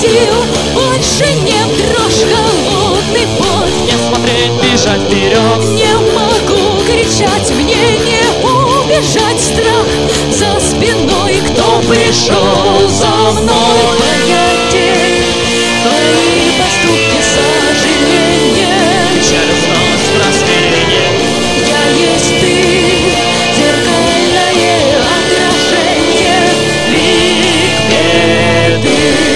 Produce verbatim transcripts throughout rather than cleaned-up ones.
сил, больше не в дрожь холодный пот. Не смотреть, бежать вперед. Не могу кричать, мне не убежать. Страх за спиной, кто пришел за мной? Твоя тень, твои поступки, сожаления, Печаль, усталость, растеряние. я есть ты, зеркальное отражение, лик беды.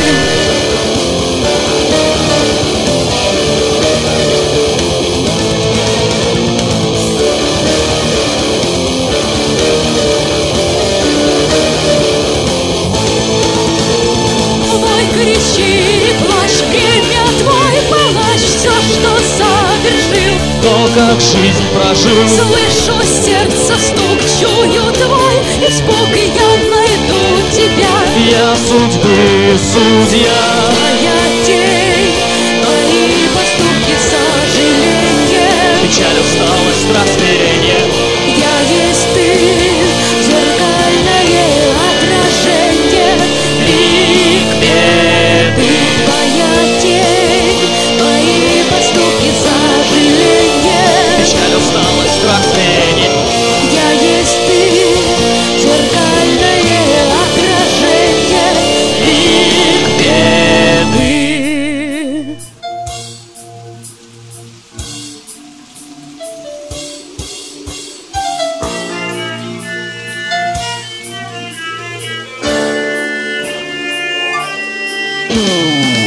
Мой кричи, плачь, время твой палач, все, что совершил. То, как жизнь прожил. Слышу сердце стук, чую твой испуг, я найду тебя. Я судьбы судья. Твоя тень, твои поступки, сожаления, Печаль, усталость, растеряние. я есть ты, зеркальное отражение, лик беды. Твоя тень, твои поступки, сожаления, Печаль, усталость, растеряние. я есть ты, зеркальное отражение, лик беды. Mm.